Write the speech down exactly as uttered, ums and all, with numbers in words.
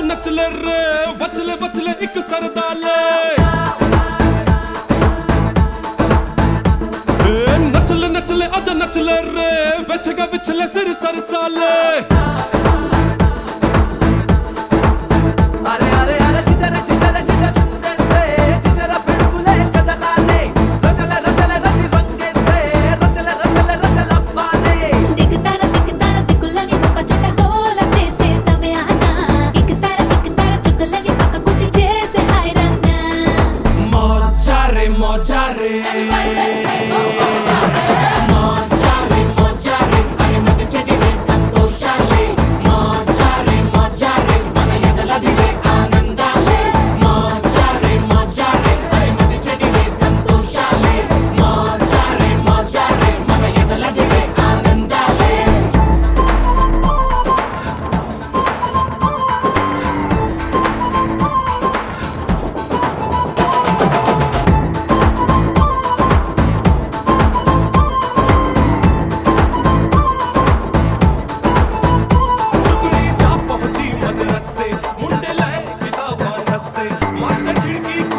नचले रे बचले बचले एक सरदाले नचले नचले आजा नचले रे बेचेगा बिछले सिर सरसाले अरे अरे अरे चिचरे चिचरे चिचरे चुंदेस्ते चिचरे पिडुगुले चदकाले रचले रचले रची रंगेस्ते रचले रचले रचलप्पाले दिखतारा दिखतारा दिकुలని ఒక చోట గోల చేసే సమయాన ఇకతారా ఇకతారా చుక్కలని పక్క కుచి చేసే హైరానా మోజారే మోజారే मुंडे लाए किताबां नस्से मास्टर खिड़की